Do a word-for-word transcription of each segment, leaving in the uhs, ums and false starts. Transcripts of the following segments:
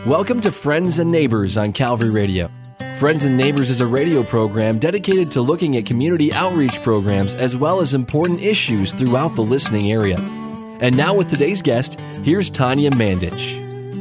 Welcome to Friends and Neighbors on Calvary Radio. Friends and Neighbors is a radio program dedicated to looking at community outreach programs as well as important issues throughout the listening area. And now with today's guest, here's Tanya Mandich.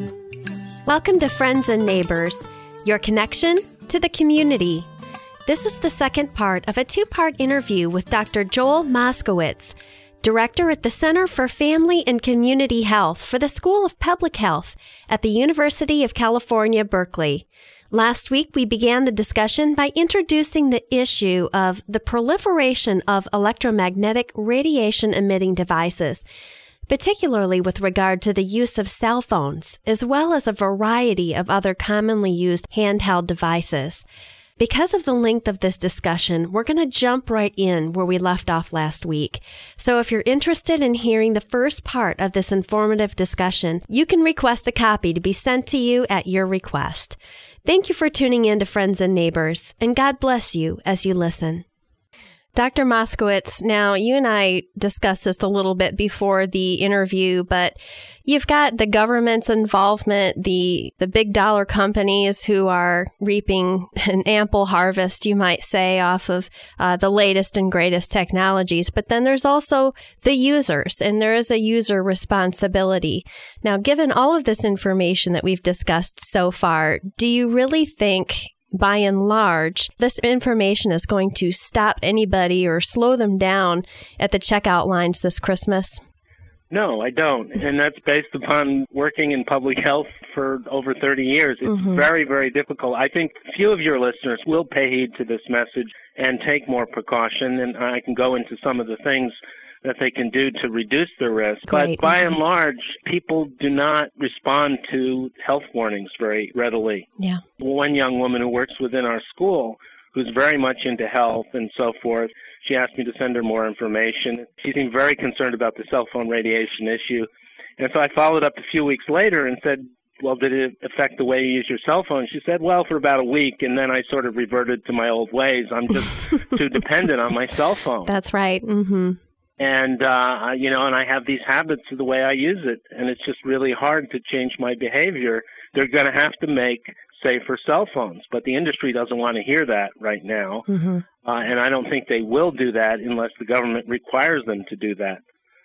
Welcome to Friends and Neighbors, your connection to the community. This is the second part of a two-part interview with Doctor Joel Moskowitz, Director at the Center for Family and Community Health for the School of Public Health at the University of California, Berkeley. Last week, we began the discussion by introducing the issue of the proliferation of electromagnetic radiation-emitting devices, particularly with regard to the use of cell phones, as well as a variety of other commonly used handheld devices. Because of the length of this discussion, we're going to jump right in where we left off last week. So if you're interested in hearing the first part of this informative discussion, you can request a copy to be sent to you at your request. Thank you for tuning in to Friends and Neighbors, and God bless you as you listen. Doctor Moskowitz, now you and I discussed this a little bit before the interview, but you've got the government's involvement, the the big dollar companies who are reaping an ample harvest, you might say, off of uh, the latest and greatest technologies. But then there's also the users, and there is a user responsibility. Now, given all of this information that we've discussed so far, do you really think, by and large, this information is going to stop anybody or slow them down at the checkout lines this Christmas? No, I don't. And that's based upon working in public health for over thirty years. It's mm-hmm. very, very difficult. I think few of your listeners will pay heed to this message and take more precaution. And I can go into some of the things that they can do to reduce their risk. Great. But by and large, people do not respond to health warnings very readily. Yeah. One young woman who works within our school, who's very much into health and so forth, she asked me to send her more information. She seemed very concerned about the cell phone radiation issue. And so I followed up a few weeks later and said, well, did it affect the way you use your cell phone? She said, well, for about a week, and then I sort of reverted to my old ways. I'm just too dependent on my cell phone. That's right. Mm-hmm. And, uh, you know, and I have these habits of the way I use it, and it's just really hard to change my behavior. They're going to have to make safer cell phones, but the industry doesn't want to hear that right now, mm-hmm. uh, and I don't think they will do that unless the government requires them to do that.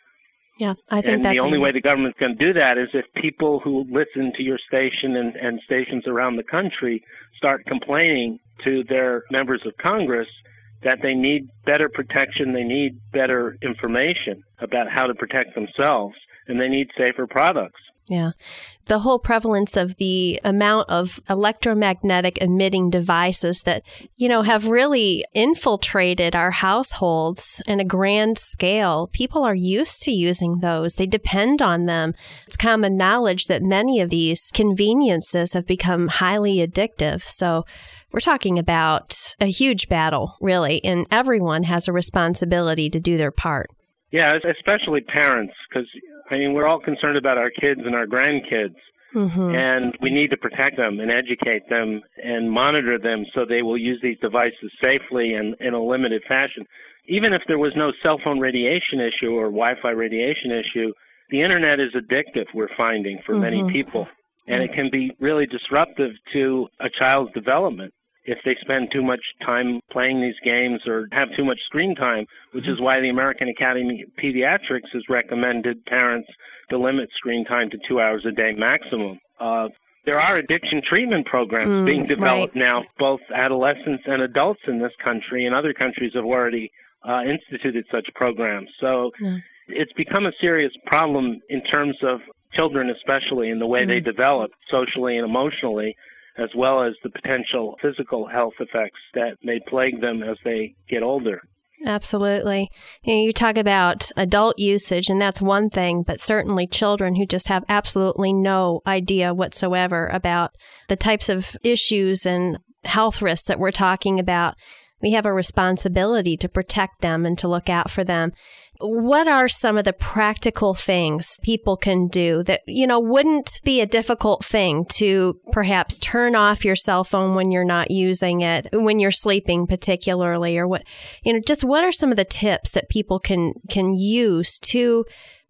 Yeah, I think and that's... the only way the government's going to do that is if people who listen to your station and, and stations around the country start complaining to their members of Congress that they need better protection, they need better information about how to protect themselves, and they need safer products. Yeah. The whole prevalence of the amount of electromagnetic emitting devices that, you know, have really infiltrated our households in a grand scale. People are used to using those. They depend on them. It's common knowledge that many of these conveniences have become highly addictive. So we're talking about a huge battle, really, and everyone has a responsibility to do their part. Yeah, especially parents, because, I mean, we're all concerned about our kids and our grandkids, mm-hmm. and we need to protect them and educate them and monitor them so they will use these devices safely and in a limited fashion. Even if there was no cell phone radiation issue or Wi-Fi radiation issue, the Internet is addictive, we're finding, for mm-hmm. many people, and it can be really disruptive to a child's development if they spend too much time playing these games or have too much screen time, which is why the American Academy of Pediatrics has recommended parents to limit screen time to two hours a day maximum. Uh, there are addiction treatment programs mm, being developed right. now, both adolescents and adults in this country, and other countries have already uh, instituted such programs. So yeah. it's become a serious problem in terms of children especially, in the way mm. they develop socially and emotionally, as well as the potential physical health effects that may plague them as they get older. Absolutely. You know, you talk about adult usage, and that's one thing, but certainly children who just have absolutely no idea whatsoever about the types of issues and health risks that we're talking about. We have a responsibility to protect them and to look out for them. What are some of the practical things people can do that, you know, wouldn't be a difficult thing to perhaps turn off your cell phone when you're not using it, when you're sleeping particularly, or what, you know, just what are some of the tips that people can, can use to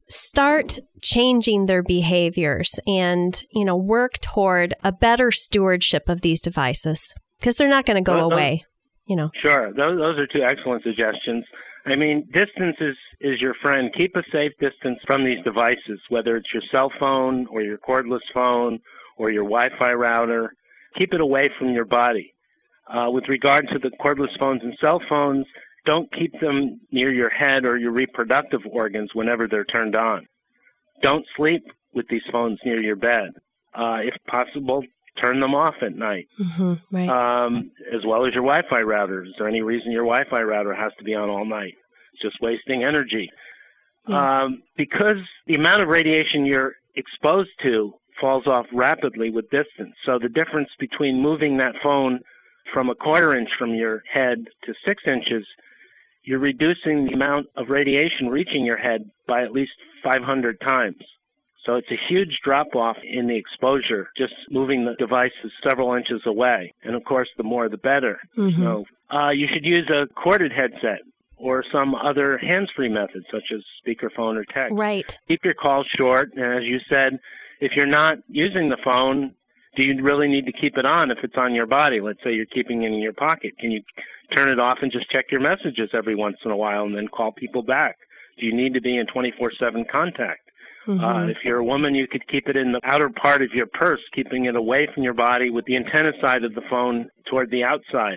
start changing their behaviors and, you know, work toward a better stewardship of these devices? Because they're not going to go those, away, you know. Sure. Those, those are two excellent suggestions. I mean, distance is, is your friend. Keep a safe distance from these devices, whether it's your cell phone or your cordless phone or your Wi-Fi router. Keep it away from your body. Uh, with regard to the cordless phones and cell phones, don't keep them near your head or your reproductive organs whenever they're turned on. Don't sleep with these phones near your bed. Uh, if possible, turn them off at night, mm-hmm, right. um, as well as your Wi-Fi router. Is there any reason your Wi-Fi router has to be on all night? It's just wasting energy. Yeah. Um, because the amount of radiation you're exposed to falls off rapidly with distance. So the difference between moving that phone from a quarter inch from your head to six inches, you're reducing the amount of radiation reaching your head by at least five hundred times. So it's a huge drop-off in the exposure, just moving the devices several inches away. And, of course, the more the better. Mm-hmm. So uh, you should use a corded headset or some other hands-free method, such as speakerphone or text. Right. Keep your calls short. And as you said, if you're not using the phone, do you really need to keep it on if it's on your body? Let's say you're keeping it in your pocket. Can you turn it off and just check your messages every once in a while and then call people back? Do you need to be in twenty-four seven contact? Mm-hmm. Uh, if you're a woman, you could keep it in the outer part of your purse, keeping it away from your body with the antenna side of the phone toward the outside.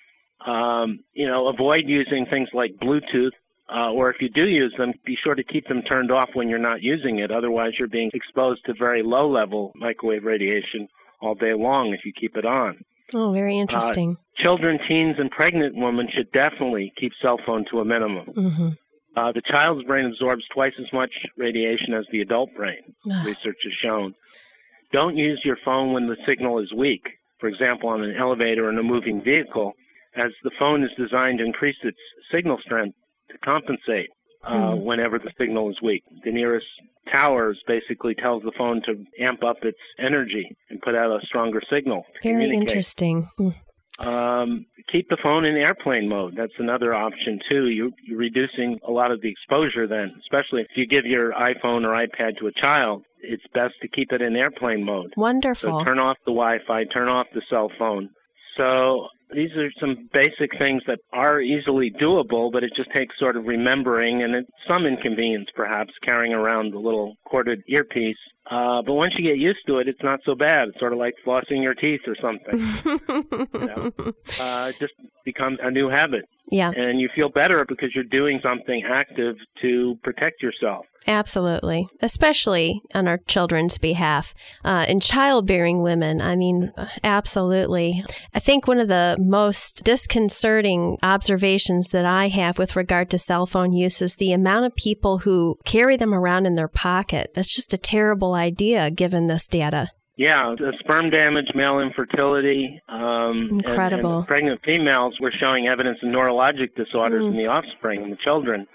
Um, you know, avoid using things like Bluetooth, uh, or if you do use them, be sure to keep them turned off when you're not using it. Otherwise, you're being exposed to very low-level microwave radiation all day long if you keep it on. Oh, very interesting. Uh, children, teens, and pregnant women should definitely keep cell phone to a minimum. Mm-hmm. Uh, the child's brain absorbs twice as much radiation as the adult brain, research has shown. Don't use your phone when the signal is weak, for example, on an elevator or in a moving vehicle, as the phone is designed to increase its signal strength to compensate uh, hmm. whenever the signal is weak. The nearest towers basically tells the phone to amp up its energy and put out a stronger signal. Very interesting. Hmm. Um, keep the phone in airplane mode. That's another option, too. You, you're reducing a lot of the exposure then, especially if you give your iPhone or iPad to a child. It's best to keep it in airplane mode. Wonderful. So turn off the Wi-Fi, turn off the cell phone. So these are some basic things that are easily doable, but it just takes sort of remembering and it's some inconvenience, perhaps, carrying around the little corded earpiece. Uh, but once you get used to it, it's not so bad. It's sort of like flossing your teeth or something. you know? uh, it just becomes a new habit. Yeah. And you feel better because you're doing something active to protect yourself. Absolutely, especially on our children's behalf. Uh, in childbearing women, I mean, absolutely. I think one of the most disconcerting observations that I have with regard to cell phone use is the amount of people who carry them around in their pocket. That's just a terrible idea given this data. Yeah, the sperm damage, male infertility, um, Incredible. And, and pregnant females were showing evidence of neurologic disorders mm. in the offspring, in the children.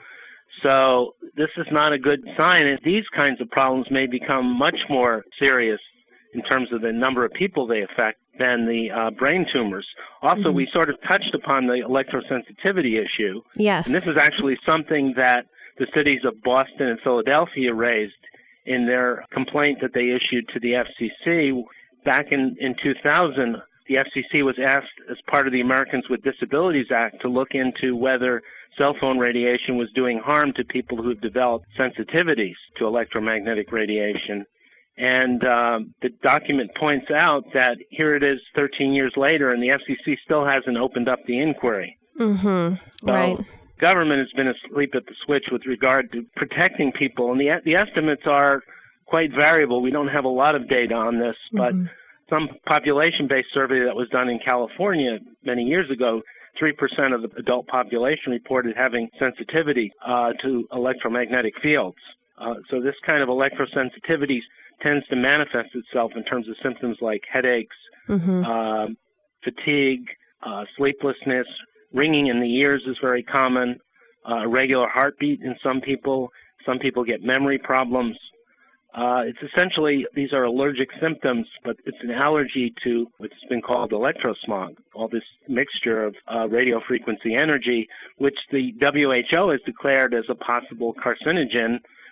So this is not a good sign. And these kinds of problems may become much more serious in terms of the number of people they affect than the uh, brain tumors. Also, mm-hmm. we sort of touched upon the electrosensitivity issue. Yes. And this is actually something that the cities of Boston and Philadelphia raised in their complaint that they issued to the F C C. Back in, in two thousand, the F C C was asked as part of the Americans with Disabilities Act to look into whether cell phone radiation was doing harm to people who've developed sensitivities to electromagnetic radiation. And um, the document points out that here it is thirteen years later, and the F C C still hasn't opened up the inquiry. Mm-hmm. So right. Government has been asleep at the switch with regard to protecting people, and the the estimates are quite variable. We don't have a lot of data on this, but mm-hmm. some population-based survey that was done in California many years ago, three percent of the adult population reported having sensitivity uh, to electromagnetic fields. Uh, so this kind of electrosensitivity tends to manifest itself in terms of symptoms like headaches, mm-hmm. uh, fatigue, uh, sleeplessness. Ringing in the ears is very common, uh, irregular heartbeat in some people. Some people get memory problems. Uh, it's essentially, these are allergic symptoms, but it's an allergy to what's been called electrosmog, all this mixture of uh, radio frequency energy, which the W H O has declared as a possible carcinogen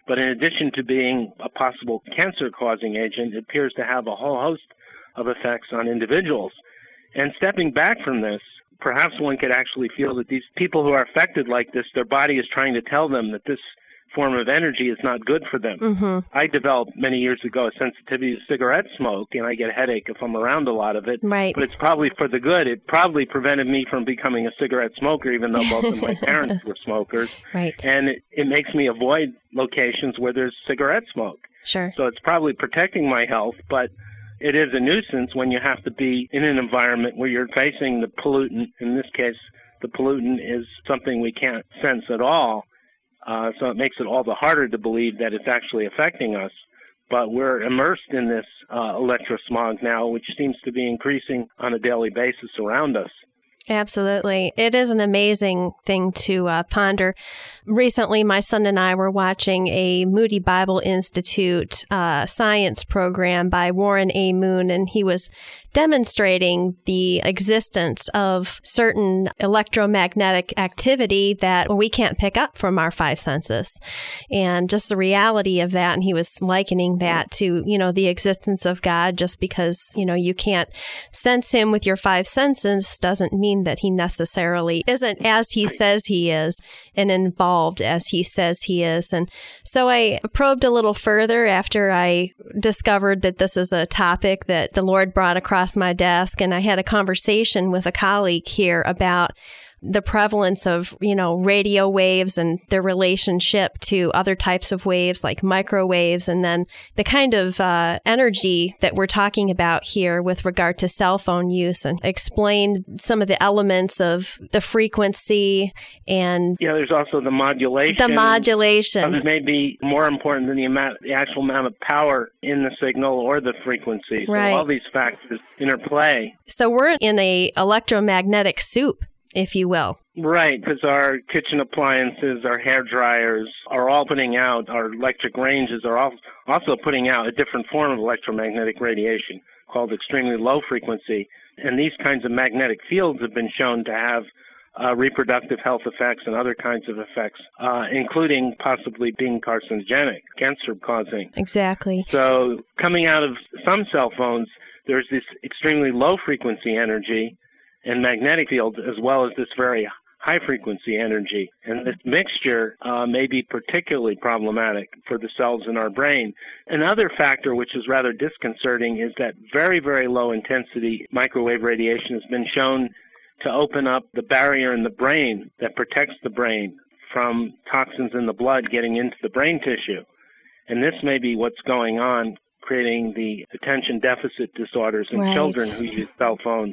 But in addition to being a possible cancer-causing agent, it appears to have a whole host of effects on individuals. And stepping back from this, perhaps one could actually feel that these people who are affected like this, their body is trying to tell them that this form of energy is not good for them. Mm-hmm. I developed many years ago a sensitivity to cigarette smoke, and I get a headache if I'm around a lot of it. Right. But it's probably for the good. It probably prevented me from becoming a cigarette smoker, even though both of my parents were smokers. Right. And it, it makes me avoid locations where there's cigarette smoke. Sure. So it's probably protecting my health, but it is a nuisance when you have to be in an environment where you're facing the pollutant. In this case, the pollutant is something we can't sense at all. Uh, so it makes it all the harder to believe that it's actually affecting us. But we're immersed in this uh, electrosmog now, which seems to be increasing on a daily basis around us. Absolutely. It is an amazing thing to uh, ponder. Recently, my son and I were watching a Moody Bible Institute uh, science program by Warren A. Moon, and he was demonstrating the existence of certain electromagnetic activity that we can't pick up from our five senses, and just the reality of that. And he was likening that to, you know, the existence of God. Just because, you know, you can't sense him with your five senses doesn't mean that he necessarily isn't as he says he is and involved as he says he is. And so I probed a little further after I discovered that this is a topic that the Lord brought across my desk, and I had a conversation with a colleague here about the prevalence of, you know, radio waves and their relationship to other types of waves like microwaves, and then the kind of uh, energy that we're talking about here with regard to cell phone use, and explain some of the elements of the frequency and yeah, there's also the modulation. The modulation. It may be more important than the amount, the actual amount of power in the signal or the frequency. So right. all these factors interplay. So we're in a electromagnetic soup, if you will. Right, because our kitchen appliances, our hair dryers are all putting out, our electric ranges are all also putting out a different form of electromagnetic radiation called extremely low frequency. And these kinds of magnetic fields have been shown to have uh, reproductive health effects and other kinds of effects, uh, including possibly being carcinogenic, cancer-causing. Exactly. So coming out of some cell phones, there's this extremely low-frequency energy and magnetic field, as well as this very high-frequency energy. And this mixture uh, may be particularly problematic for the cells in our brain. Another factor which is rather disconcerting is that very, very low-intensity microwave radiation has been shown to open up the barrier in the brain that protects the brain from toxins in the blood getting into the brain tissue. And this may be what's going on, creating the attention deficit disorders in right. children who use cell phones.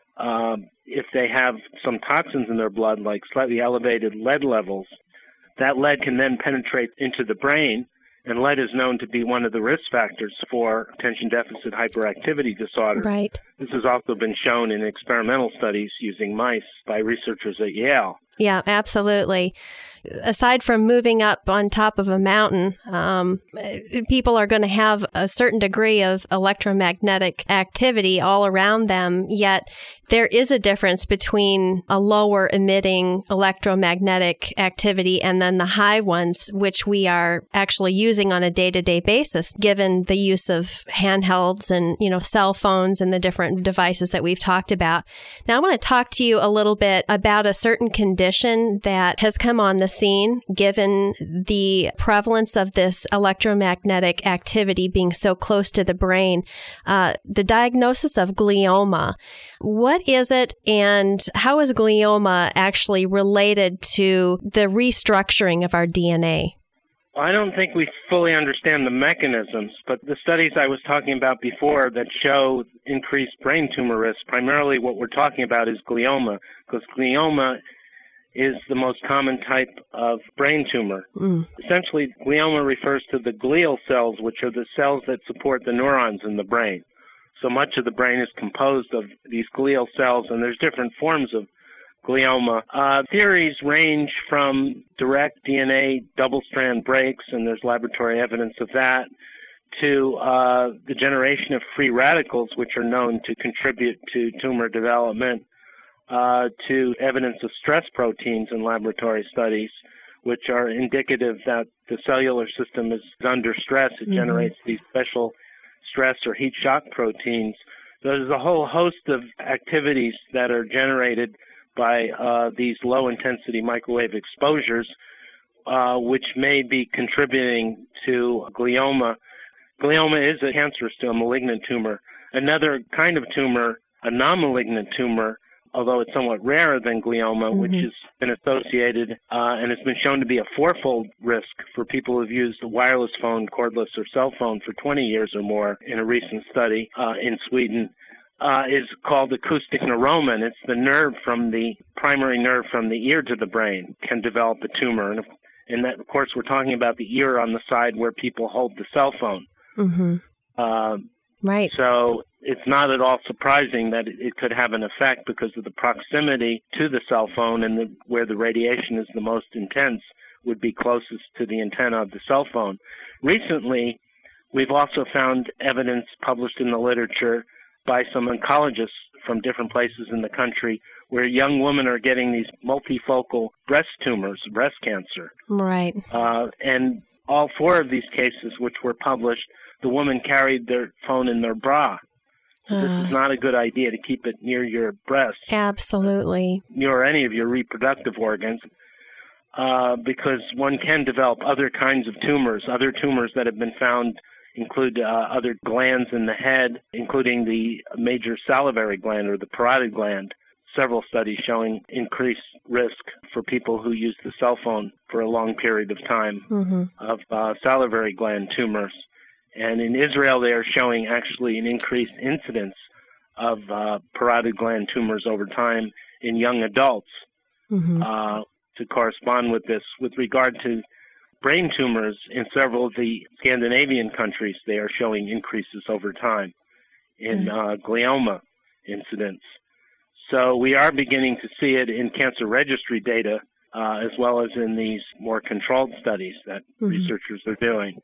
Um, if they have some toxins in their blood, like slightly elevated lead levels, that lead can then penetrate into the brain, and lead is known to be one of the risk factors for attention deficit hyperactivity disorder. Right. This has also been shown in experimental studies using mice by researchers at Yale. Yeah, absolutely. Aside from moving up on top of a mountain, um, people are going to have a certain degree of electromagnetic activity all around them, yet there is a difference between a lower emitting electromagnetic activity and then the high ones, which we are actually using on a day-to-day basis, given the use of handhelds and, you know, cell phones and the different devices that we've talked about. Now, I want to talk to you a little bit about a certain condition that has come on the scene, given the prevalence of this electromagnetic activity being so close to the brain, uh, the diagnosis of glioma. What is it, and how is glioma actually related to the restructuring of our D N A? I don't think we fully understand the mechanisms, but the studies I was talking about before that show increased brain tumor risk, primarily what we're talking about is glioma, because glioma is the most common type of brain tumor. Mm. Essentially, glioma refers to the glial cells, which are the cells that support the neurons in the brain. So much of the brain is composed of these glial cells, and there's different forms of glioma. Uh, theories range from direct D N A double-strand breaks, and there's laboratory evidence of that, to uh, the generation of free radicals, which are known to contribute to tumor development, uh, to evidence of stress proteins in laboratory studies, which are indicative that the cellular system is under stress. It mm-hmm. generates these special stress or heat shock proteins. There's a whole host of activities that are generated by uh, these low-intensity microwave exposures, uh, which may be contributing to glioma. Glioma is a cancerous to a malignant tumor. Another kind of tumor, a non-malignant tumor, although it's somewhat rarer than glioma, mm-hmm. which has been associated uh, and has been shown to be a fourfold risk for people who've used a wireless phone, cordless, or cell phone for twenty years or more in a recent study uh, in Sweden, uh, is called acoustic neuroma. And it's the nerve from the primary nerve from the ear to the brain can develop a tumor. And, and that, of course, we're talking about the ear on the side where people hold the cell phone. Mm-hmm. Uh, right. So it's not at all surprising that it could have an effect because of the proximity to the cell phone, and the, where the radiation is the most intense would be closest to the antenna of the cell phone. Recently, we've also found evidence published in the literature by some oncologists from different places in the country where young women are getting these multifocal breast tumors, breast cancer. Right. Uh, and all four of these cases, which were published, the woman carried their phone in their bra. So uh, this is not a good idea to keep it near your breast. Absolutely. Near any of your reproductive organs, uh, because one can develop other kinds of tumors. Other tumors that have been found include uh, other glands in the head, including the major salivary gland or the parotid gland. Several studies showing increased risk for people who use the cell phone for a long period of time mm-hmm. of uh, salivary gland tumors. And in Israel, they are showing actually an increased incidence of uh, parotid gland tumors over time in young adults mm-hmm. uh, to correspond with this. With regard to brain tumors, in several of the Scandinavian countries, they are showing increases over time in mm-hmm. uh, glioma incidence. So we are beginning to see it in cancer registry data uh, as well as in these more controlled studies that mm-hmm. researchers are doing.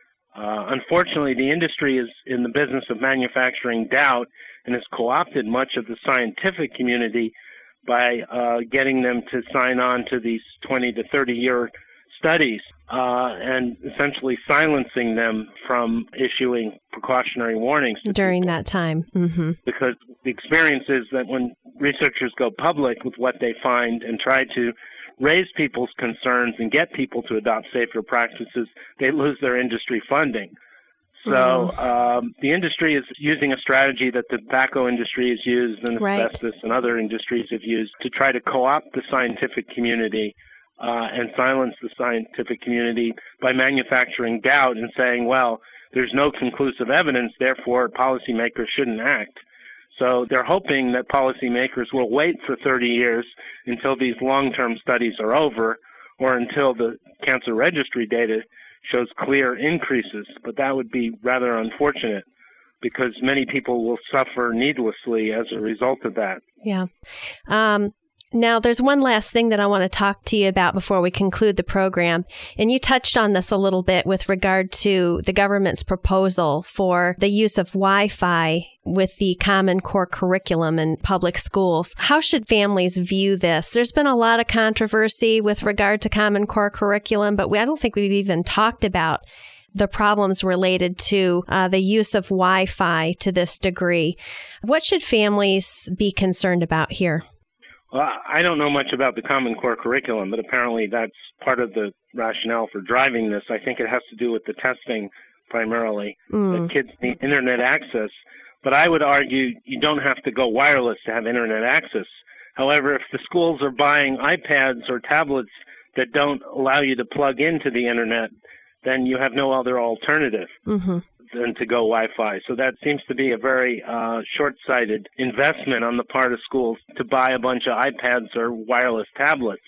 Uh, unfortunately, the industry is in the business of manufacturing doubt and has co-opted much of the scientific community by uh, getting them to sign on to these twenty to thirty year studies uh, and essentially silencing them from issuing precautionary warnings during people. that time. Mm-hmm. Because the experience is that when researchers go public with what they find and try to raise people's concerns and get people to adopt safer practices, they lose their industry funding. So mm-hmm. um, the industry is using a strategy that the tobacco industry has used and right. asbestos and other industries have used to try to co-opt the scientific community uh, and silence the scientific community by manufacturing doubt and saying, well, there's no conclusive evidence, therefore policymakers shouldn't act. So they're hoping that policymakers will wait for thirty years until these long-term studies are over or until the cancer registry data shows clear increases. But that would be rather unfortunate because many people will suffer needlessly as a result of that. Yeah. Um, now, there's one last thing that I want to talk to you about before we conclude the program. And you touched on this a little bit with regard to the government's proposal for the use of Wi-Fi with the Common Core curriculum in public schools. How should families view this? There's been a lot of controversy with regard to Common Core curriculum, but we, I don't think we've even talked about the problems related to uh, the use of Wi-Fi to this degree. What should families be concerned about here? Well, I don't know much about the Common Core curriculum, but apparently that's part of the rationale for driving this. I think it has to do with the testing primarily, mm. that kids need internet access. But I would argue you don't have to go wireless to have internet access. However, if the schools are buying iPads or tablets that don't allow you to plug into the internet, then you have no other alternative. Mm-hmm. than to go Wi-Fi. So that seems to be a very uh, short-sighted investment on the part of schools to buy a bunch of iPads or wireless tablets.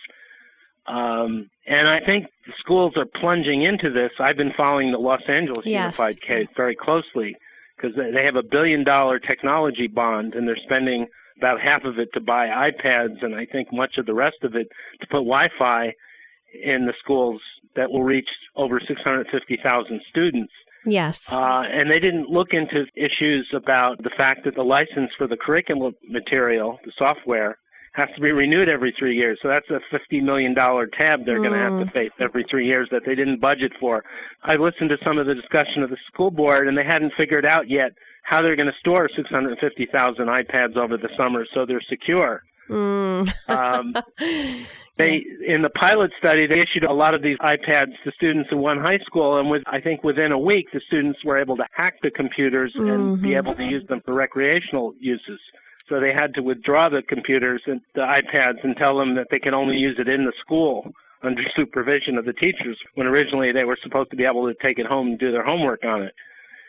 Um, and I think the schools are plunging into this. I've been following the Los Angeles yes. Unified case very closely because they have a billion-dollar technology bond, and they're spending about half of it to buy iPads, and I think much of the rest of it to put Wi-Fi in the schools that will reach over six hundred fifty thousand students. Yes. Uh, and they didn't look into issues about the fact that the license for the curriculum material, the software, has to be renewed every three years. So that's a fifty million dollars tab they're mm. going to have to face every three years that they didn't budget for. I listened to some of the discussion of the school board, and they hadn't figured out yet how they're going to store six hundred fifty thousand iPads over the summer so they're secure. Mm. um, they in the pilot study, they issued a lot of these iPads to students in one high school, and with, I think within a week, the students were able to hack the computers mm-hmm. and be able to use them for recreational uses. So they had to withdraw the computers and the iPads and tell them that they can only use it in the school under supervision of the teachers, when originally they were supposed to be able to take it home and do their homework on it.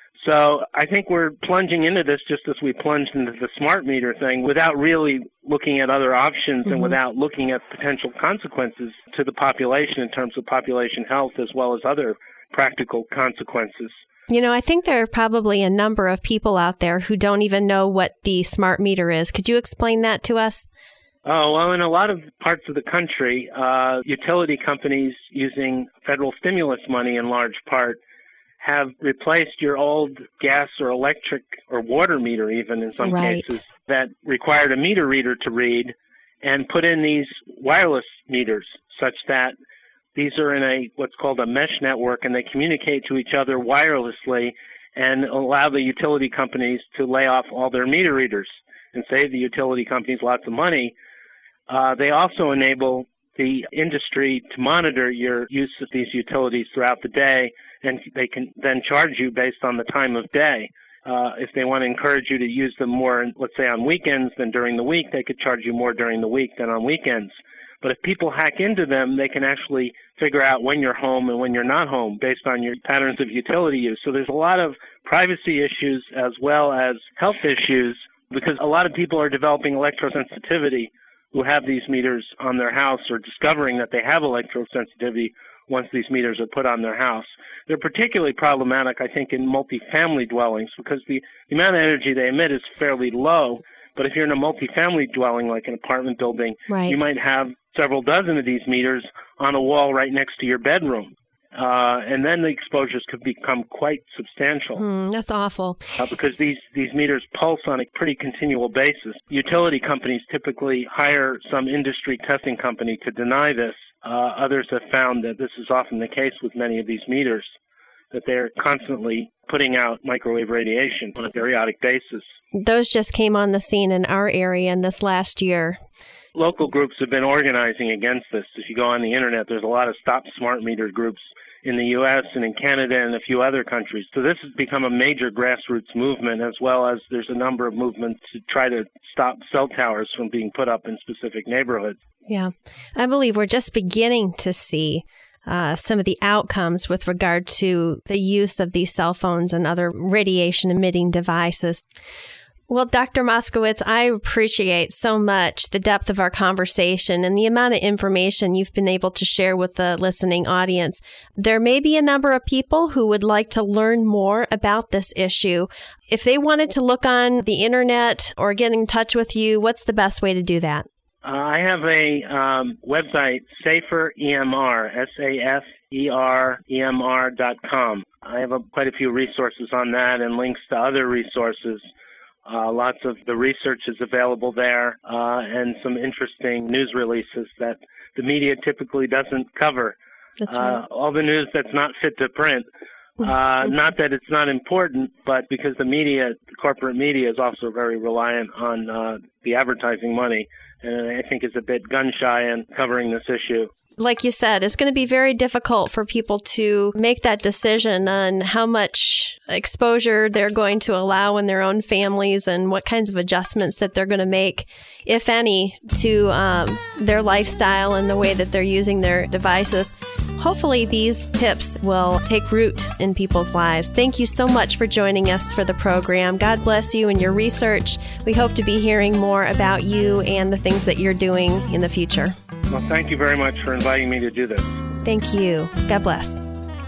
So I think we're plunging into this just as we plunged into the smart meter thing without really looking at other options mm-hmm. and without looking at potential consequences to the population in terms of population health as well as other practical consequences. You know, I think there are probably a number of people out there who don't even know what the smart meter is. Could you explain that to us? Oh, well, in a lot of parts of the country, uh, utility companies using federal stimulus money in large part have replaced your old gas or electric or water meter even in some right. cases that required a meter reader to read and put in these wireless meters such that these are in a what's called a mesh network, and they communicate to each other wirelessly and allow the utility companies to lay off all their meter readers and save the utility companies lots of money. Uh, they also enable the industry to monitor your use of these utilities throughout the day, and they can then charge you based on the time of day. Uh, if they want to encourage you to use them more, let's say on weekends than during the week, they could charge you more during the week than on weekends. But if people hack into them, they can actually figure out when you're home and when you're not home based on your patterns of utility use. So there's a lot of privacy issues as well as health issues because a lot of people are developing electrosensitivity who have these meters on their house or discovering that they have electrosensitivity once these meters are put on their house. They're particularly problematic, I think, in multifamily dwellings because the, the amount of energy they emit is fairly low. But if you're in a multifamily dwelling, like an apartment building, right. you might have several dozen of these meters on a wall right next to your bedroom. Uh, and then the exposures could become quite substantial. Mm, that's awful. Uh, because these, these meters pulse on a pretty continual basis. Utility companies typically hire some industry testing company to deny this. Uh, others have found that this is often the case with many of these meters, that they're constantly putting out microwave radiation on a periodic basis. Those just came on the scene in our area in this last year. Local groups have been organizing against this. If you go on the internet, there's a lot of Stop Smart Meter groups in the U S and in Canada and a few other countries. So this has become a major grassroots movement, as well as there's a number of movements to try to stop cell towers from being put up in specific neighborhoods. Yeah, I believe we're just beginning to see uh, some of the outcomes with regard to the use of these cell phones and other radiation-emitting devices. Well, Doctor Moskowitz, I appreciate so much the depth of our conversation and the amount of information you've been able to share with the listening audience. There may be a number of people who would like to learn more about this issue. If they wanted to look on the internet or get in touch with you, what's the best way to do that? Uh, I have a um, website, Safer E M R, S A F E R E M R dot com. I have a, quite a few resources on that and links to other resources. Uh, lots of the research is available there, uh, and some interesting news releases that the media typically doesn't cover. That's right. Uh, all the news that's not fit to print. Uh, not that it's not important, but because the media, the corporate media, is also very reliant on uh, the advertising money, and I think is a bit gun-shy in covering this issue. Like you said, it's going to be very difficult for people to make that decision on how much exposure they're going to allow in their own families and what kinds of adjustments that they're going to make, if any, to um, their lifestyle and the way that they're using their devices. Hopefully these tips will take root in people's lives. Thank you so much for joining us for the program. God bless you and your research. We hope to be hearing more about you and the things that you're doing in the future. Well, thank you very much for inviting me to do this. Thank you. God bless.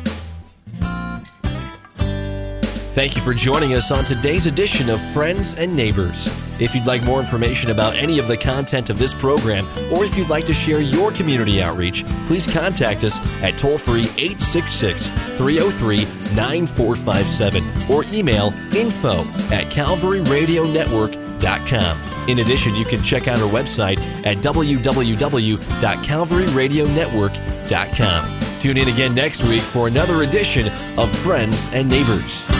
Thank you for joining us on today's edition of Friends and Neighbors. If you'd like more information about any of the content of this program, or if you'd like to share your community outreach, please contact us at toll-free eight six six, three oh three, nine four five seven or email info at calvary radio network dot com. In addition, you can check out our website at w w w dot calvary radio network dot com. Tune in again next week for another edition of Friends and Neighbors.